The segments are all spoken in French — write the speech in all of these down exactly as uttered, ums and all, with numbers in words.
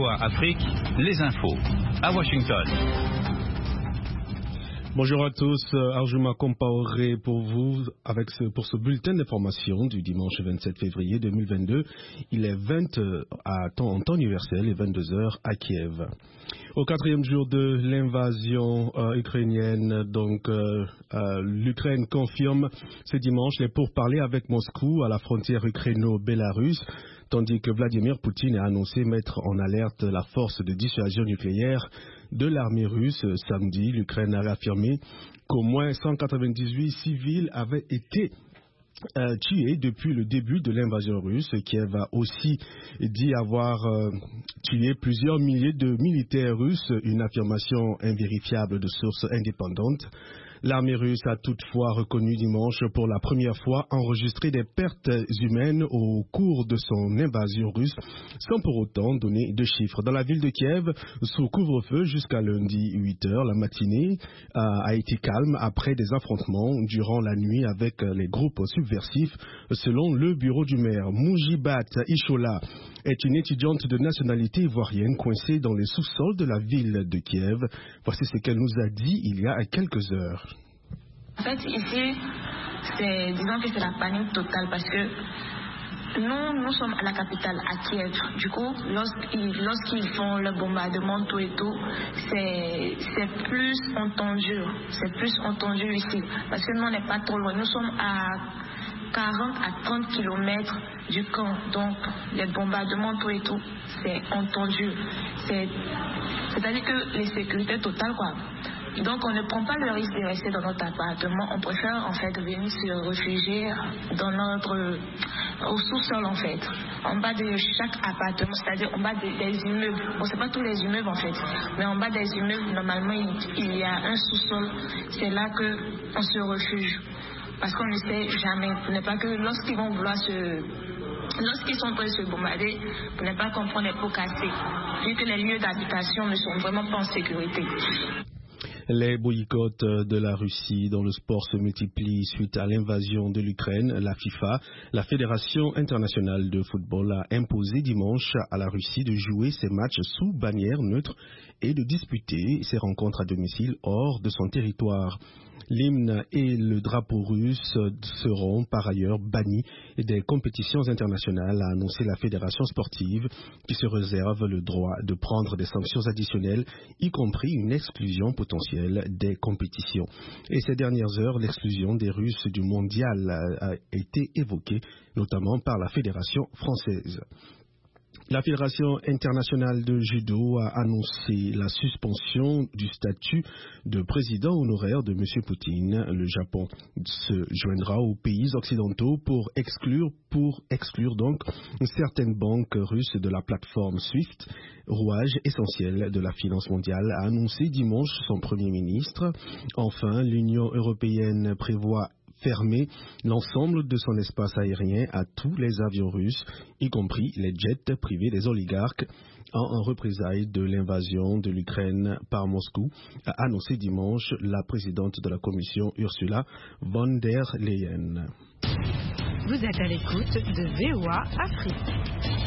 V O A Afrique, les infos. À Washington. Bonjour à tous, Arjuma Compaoré pour vous avec ce, pour ce bulletin d'information du dimanche vingt-sept février deux mille vingt-deux. Il est vingt à temps, en temps universel et vingt-deux heures à Kiev. Au quatrième jour de l'invasion euh, ukrainienne, donc euh, euh, l'Ukraine confirme ce dimanche les pourparlers avec Moscou à la frontière ukraino-bélarusse, tandis que Vladimir Poutine a annoncé mettre en alerte la force de dissuasion nucléaire de l'armée russe. Samedi, l'Ukraine a réaffirmé qu'au moins cent quatre-vingt-dix-huit civils avaient été Euh, tués depuis le début de l'invasion russe. Kiev a aussi dit avoir euh, tué plusieurs milliers de militaires russes, une affirmation invérifiable de sources indépendantes. L'armée russe a toutefois reconnu dimanche pour la première fois enregistrer des pertes humaines au cours de son invasion russe, sans pour autant donner de chiffres. Dans la ville de Kiev, sous couvre-feu jusqu'à lundi huit heures, la matinée a, a été calme après des affrontements durant la nuit avec les groupes subversifs, selon le bureau du maire. Moujibat Ishola est une étudiante de nationalité ivoirienne coincée dans les sous-sols de la ville de Kiev. Voici ce qu'elle nous a dit il y a quelques heures. En fait, ici, c'est, disons que c'est la panique totale parce que nous, nous sommes à la capitale, à Kiev. Du coup, lorsqu'ils, lorsqu'ils font le bombardement, tout et tout, c'est, c'est plus entendu. C'est plus entendu ici. Parce que nous, on n'est pas trop loin. Nous sommes à quarante à trente kilomètres du camp. Donc, les bombardements, tout et tout, c'est entendu. C'est, c'est-à-dire que les sécurités totales, quoi. Donc on ne prend pas le risque de rester dans notre appartement, on préfère en fait venir se réfugier dans notre, au sous-sol en fait, en bas de chaque appartement, c'est-à-dire en bas des, des immeubles. Bon, c'est pas tous les immeubles en fait, mais en bas des immeubles, normalement il, il y a un sous-sol, c'est là qu'on se refuge. Parce qu'on ne sait jamais, pour ne pas que lorsqu'ils vont vouloir se... Lorsqu'ils sont en train de se bombarder, pour ne pas comprendre les pots cassés, vu que les lieux d'habitation ne sont vraiment pas en sécurité. Les boycotts de la Russie dans le sport se multiplient suite à l'invasion de l'Ukraine. La FIFA, la Fédération internationale de football, a imposé dimanche à la Russie de jouer ses matchs sous bannière neutre et de disputer ses rencontres à domicile hors de son territoire. L'hymne et le drapeau russe seront par ailleurs bannis des compétitions internationales, a annoncé la fédération sportive, qui se réserve le droit de prendre des sanctions additionnelles, y compris une exclusion potentielle des compétitions. Et ces dernières heures, l'exclusion des Russes du mondial a été évoquée, notamment par la fédération française. La Fédération internationale de judo a annoncé la suspension du statut de président honoraire de M. Poutine. Le Japon se joindra aux pays occidentaux pour exclure, pour exclure donc certaines banques russes de la plateforme SWIFT, rouage essentiel de la finance mondiale, a annoncé dimanche son Premier ministre. Enfin, l'Union européenne prévoit fermer l'ensemble de son espace aérien à tous les avions russes, y compris les jets privés des oligarques, en représailles de l'invasion de l'Ukraine par Moscou, a annoncé dimanche la présidente de la Commission Ursula von der Leyen. Vous êtes à l'écoute de V O A Afrique.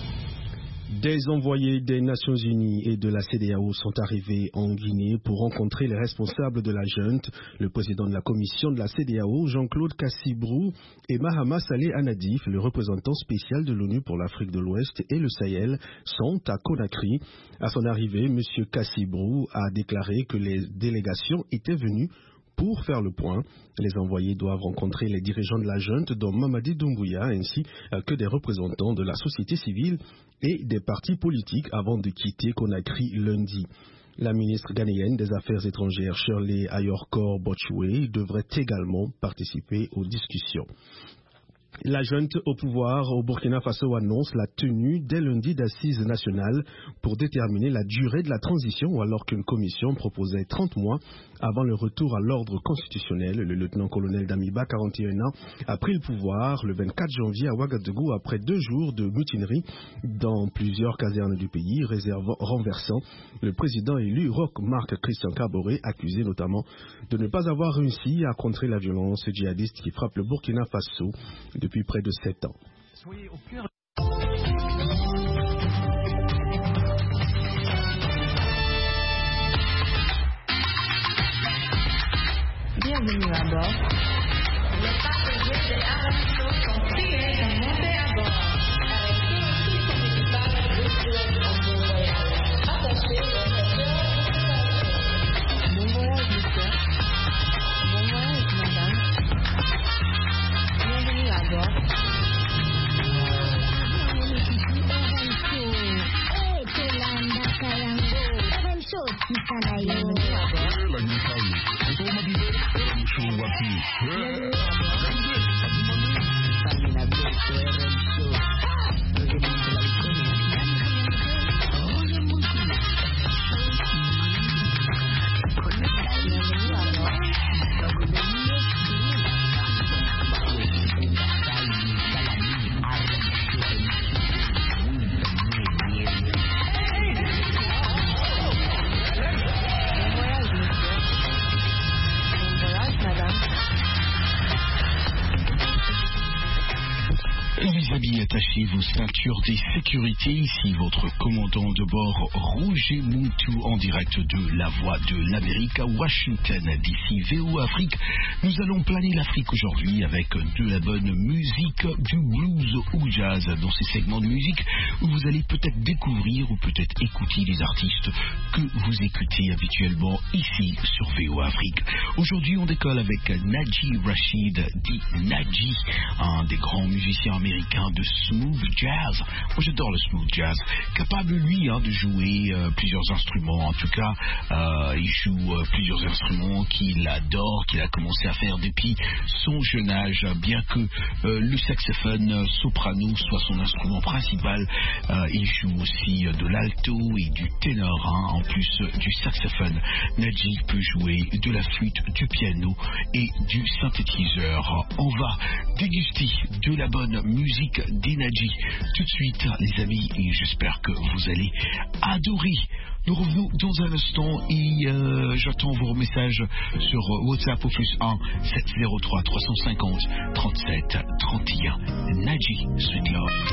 Des envoyés des Nations Unies et de la C E D E A O sont arrivés en Guinée pour rencontrer les responsables de la junte. Le président de la commission de la C E D E A O, Jean-Claude Cassibrou, et Mahama Saleh Anadif, le représentant spécial de l'ONU pour l'Afrique de l'Ouest et le Sahel, sont à Conakry. À son arrivée, M. Cassibrou a déclaré que les délégations étaient venues pour faire le point. Les envoyés doivent rencontrer les dirigeants de la junte, dont Mamadi Doumbouya, ainsi que des représentants de la société civile et des partis politiques avant de quitter Conakry lundi. La ministre ghanéenne des Affaires étrangères, Shirley Ayorkor Botchoué, devrait également participer aux discussions. La junte au pouvoir au Burkina Faso annonce la tenue dès lundi d'assises nationales pour déterminer la durée de la transition, alors qu'une commission proposait trente mois avant le retour à l'ordre constitutionnel. Le lieutenant-colonel Damiba, quarante et un ans, a pris le pouvoir le vingt-quatre janvier à Ouagadougou après deux jours de mutinerie dans plusieurs casernes du pays, réservant, renversant le président élu Roch Marc Christian Kaboré, accusé notamment de ne pas avoir réussi à contrer la violence djihadiste qui frappe le Burkina Faso depuis près de sept ans. Soyez au cœur Bienvenue à bord. Les passagers de Aramco sont priés de monter à bord. Avec tout son équipage de pilotes en bon voyage. Attachez vos ceintures de sécurité. Bon voyage, monsieur. Bon voyage, madame. Bienvenue à bord. Bienvenue à bord. Les amis, attachez vos ceintures de sécurité. Ici votre commandant de bord Roger Moutou en direct de la Voix de l'Amérique à Washington. D'ici V O Afrique, nous allons planer l'Afrique aujourd'hui avec de la bonne musique, du blues ou jazz dans ces segments de musique où vous allez peut-être découvrir ou peut-être écouter les artistes que vous écoutez habituellement ici sur V O Afrique. Aujourd'hui, on décolle avec Naji Rashid, dit Naji, un des grands musiciens américains de smooth jazz. Moi j'adore le smooth jazz, capable lui hein, de jouer euh, plusieurs instruments. En tout cas euh, il joue euh, plusieurs instruments qu'il adore, qu'il a commencé à faire depuis son jeune âge, bien que euh, le saxophone soprano soit son instrument principal. Euh, il joue aussi euh, de l'alto et du ténor hein, en plus euh, du saxophone. Naji peut jouer de la flûte, du piano et du synthétiseur. On va déguster de la bonne musique d'Enaji tout de suite les amis et j'espère que vous allez adorer. Nous revenons dans un instant et euh, j'attends vos messages sur WhatsApp au plus un sept zéro trois trois cent cinquante trente-sept trente et un. Naji, Sweet Love.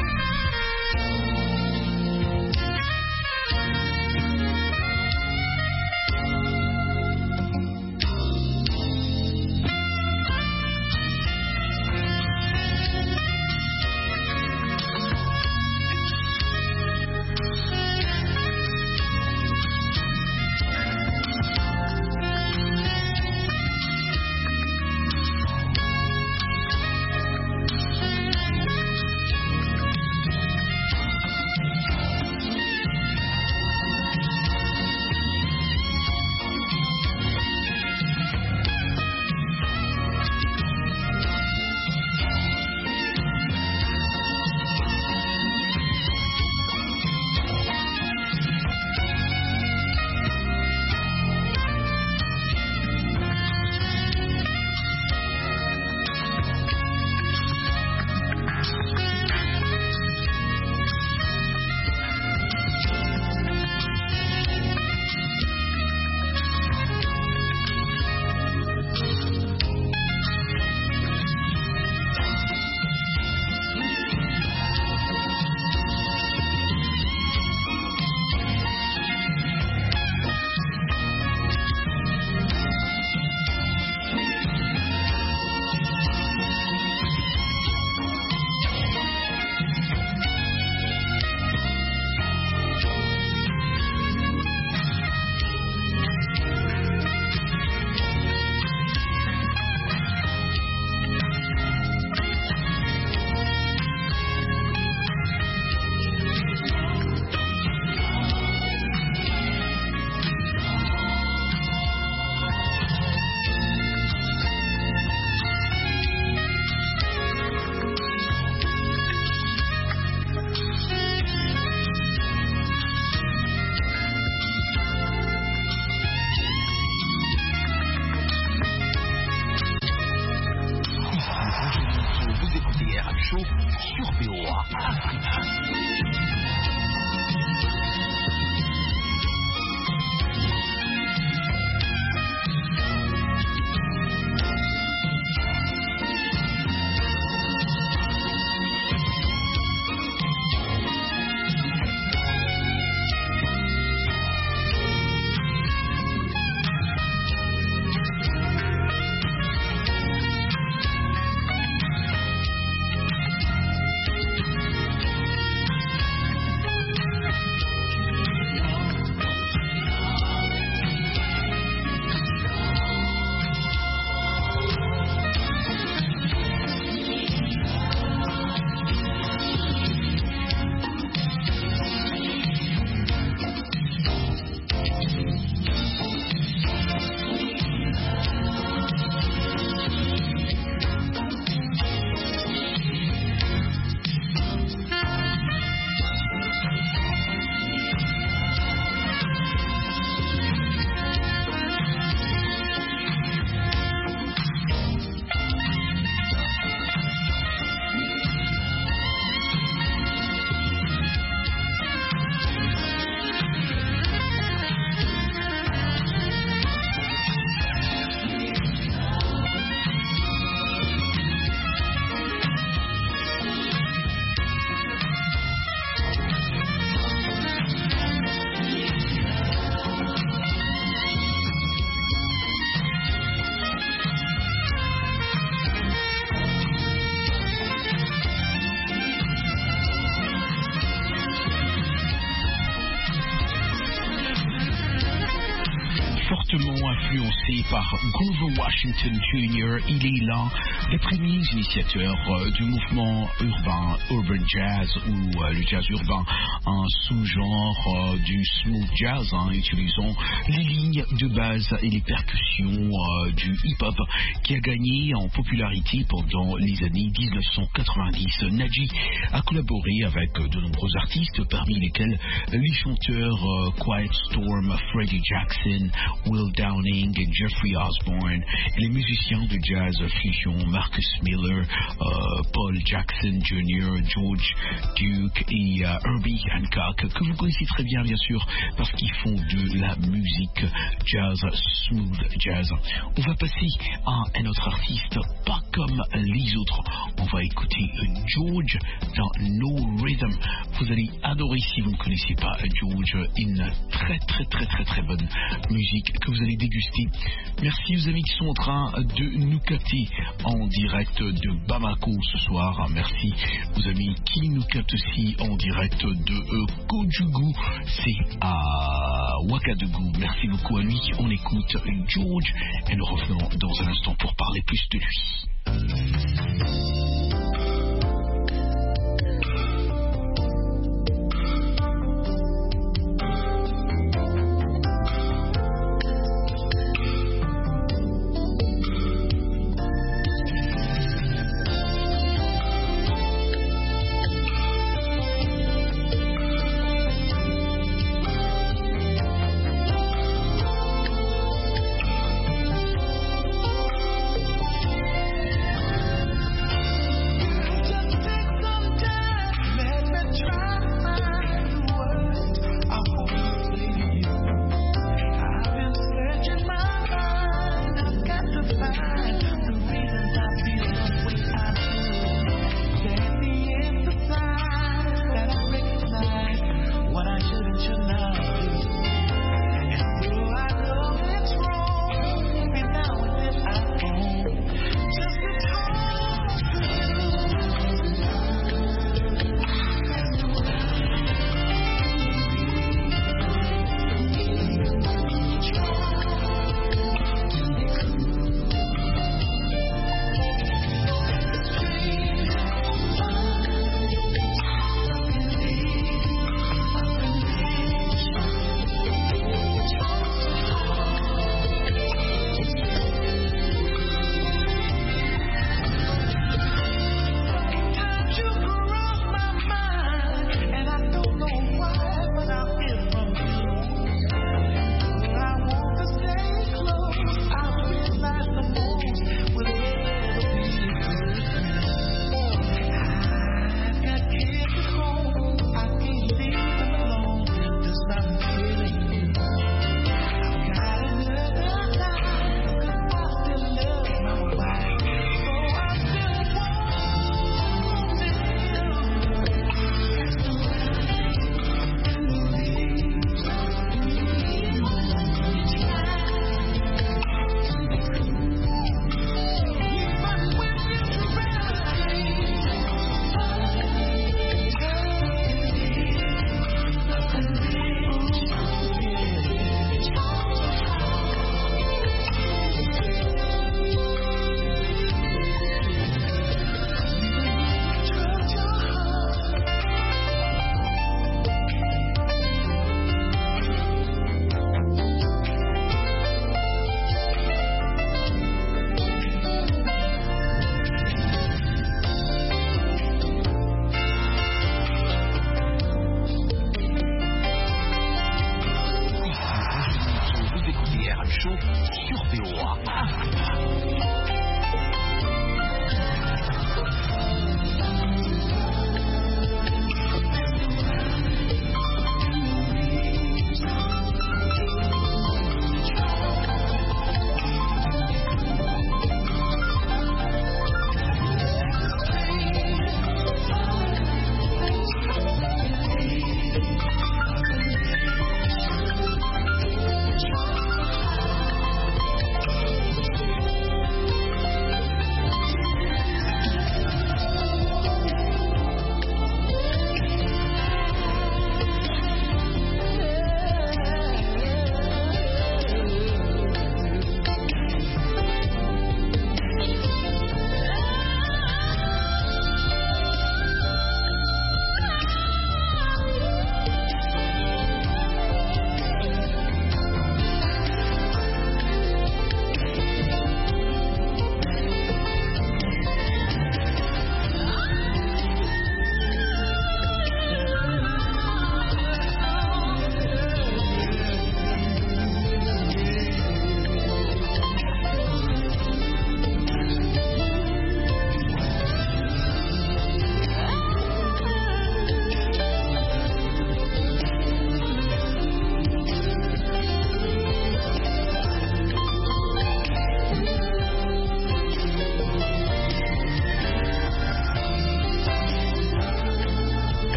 fortement influencé par Grover Washington junior Il est l'un des premiers initiateurs euh, du mouvement urbain, urban jazz ou euh, le jazz urbain, un sous-genre euh, du smooth jazz, hein, utilisant les lignes de base et les percussions euh, du hip-hop qui a gagné en popularité pendant les années dix-neuf cent quatre-vingt-dix. Naji a collaboré avec de nombreux artistes, parmi lesquels les chanteurs euh, Quiet Storm, Freddie Jackson, Will Downing et Jeffrey Osborne, et les musiciens de jazz fusion Marcus Miller, euh, Paul Jackson junior, George Duke et euh, Herbie Hancock, que vous connaissez très bien bien sûr parce qu'ils font de la musique jazz, smooth jazz. On va passer à un autre artiste, pas comme les autres. On va écouter George dans No Rhythm. Vous allez adorer si vous ne connaissez pas George, une très très très très très bonne musique que vous allez déguster. Merci aux amis qui sont en train de nous capter en direct de Bamako ce soir. Merci aux amis qui nous captent aussi en direct de euh, Kojugu, c'est à Ouagadougou. Merci beaucoup à lui. On écoute George et nous revenons dans un instant pour parler plus de lui.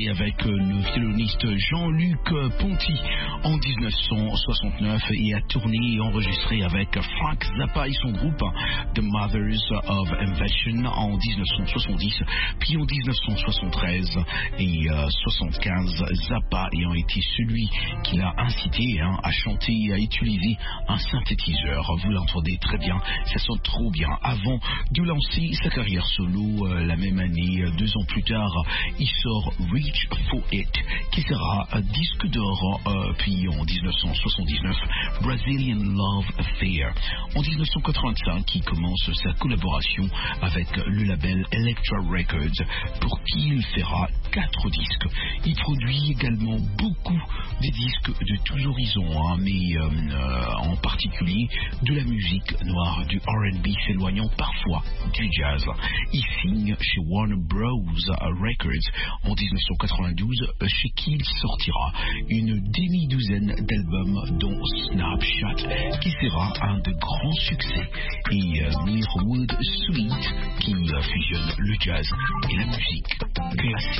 enregistré avec le violoniste Jean-Luc Ponty en dix-neuf cent soixante-neuf et a tourné et enregistré avec Frank Zappa et son groupe The Mothers of Invention en dix-neuf cent soixante-dix, puis en dix-neuf cent soixante-treize et euh, soixante-quinze, Zappa ayant été celui qui l'a incité hein, à chanter et à utiliser un synthétiseur. Vous l'entendez très bien, ça sonne trop bien. Avant de lancer sa carrière solo, euh, la même année, deux ans plus tard, il sort Reach for It, qui sera un disque d'or, euh, puis en dix-neuf cent soixante-dix-neuf, Brazilian Love Affair. En dix-neuf cent quatre-vingt-cinq, il commence sa collaboration avec le label Elektra Records, pour qui il fera quatre disques. Il produit également beaucoup des disques de tous horizons, hein, mais euh, euh, en particulier de la musique noire, du R and B, s'éloignant parfois du jazz. Il signe chez Warner Bros. Records en dix-neuf cent quatre-vingt-douze, chez qui il sortira une demi-douzaine d'albums, dont Snapshot, qui sera un de grands succès, et euh, Mirwood Suite, qui euh, fusionne le jazz et la musique classique.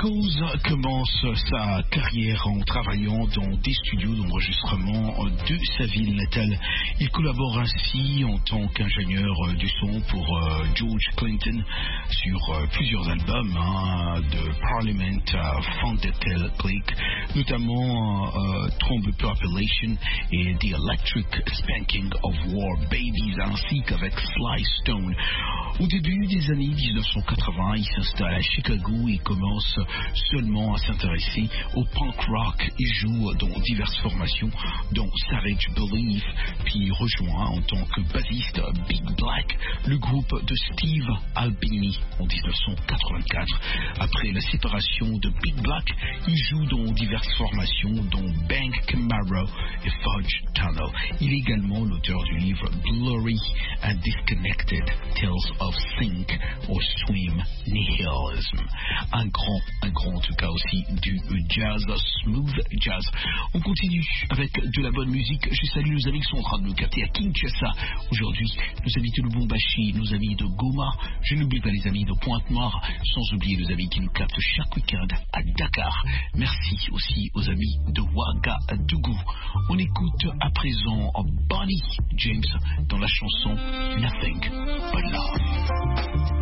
Echoes commence sa carrière en travaillant dans des studios d'enregistrement de sa ville natale. Il collabore ainsi en tant qu'ingénieur du son pour euh, George Clinton sur euh, plusieurs albums hein, de Parliament à Fundatel Click, notamment euh, Trombe Population et The Electric Spanking of War Babies, ainsi qu'avec Sly Stone. Au début des années dix-neuf cent quatre-vingts, il s'installe à Chicago et commence seulement à s'intéresser au punk rock. Il joue dans diverses formations, dont Savage Belief, puis rejoint en tant que bassiste Big Black, le groupe de Steve Albini en dix-neuf cent quatre-vingt-quatre. Après la séparation de Big Black, il joue dans diverses formations, dont Bank Camaro et Fudge Tunnel. Il est également l'auteur du livre Blurry and Disconnected Tales of Think or Swim Nihilism. Un grand, un grand en tout cas aussi du jazz, smooth jazz. On continue avec de la bonne musique. Je salue nos amis qui sont en train de nous capter à Kinshasa aujourd'hui, nos amis de Lubumbashi, nos amis de Goma. Je n'oublie pas les amis de Pointe-Noire, sans oublier nos amis qui nous captent chaque week-end à Dakar. Merci aussi aux amis de Ouagadougou. On écoute à présent Bonnie James dans la chanson Nothing But Love.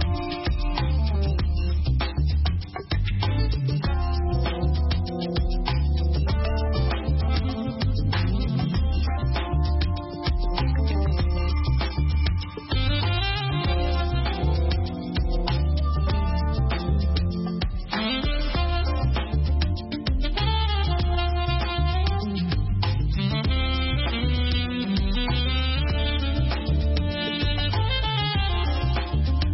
Thank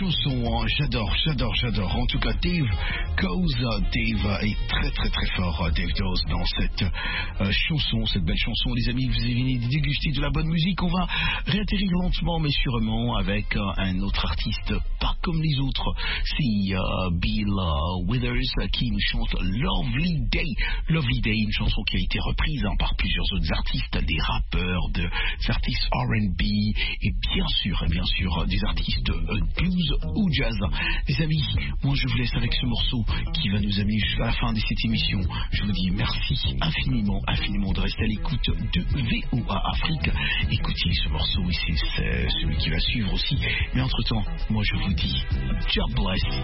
chanson, hein. j'adore, j'adore, j'adore. En tout cas, Dave Cause, Dave est très très très fort, Dave Dose, dans cette euh, chanson, cette belle chanson. Les amis, vous venez de déguster de la bonne musique. On va réatterrir lentement mais sûrement avec euh, un autre artiste, pas comme les autres. C'est euh, Bill euh, Withers euh, qui nous chante Lovely Day. Lovely Day, une chanson qui a été reprise hein, par plusieurs autres artistes, des rappeurs, des artistes R and B et bien sûr, et bien sûr, des artistes euh, blues ou jazz. Les amis, moi je vous laisse avec ce morceau qui va nous amener jusqu'à la fin de cette émission. Je vous dis merci infiniment, infiniment de rester à l'écoute de V O A Afrique. Écoutez ce morceau et c'est celui qui va suivre aussi. Mais entre temps, moi je vous dis, God bless.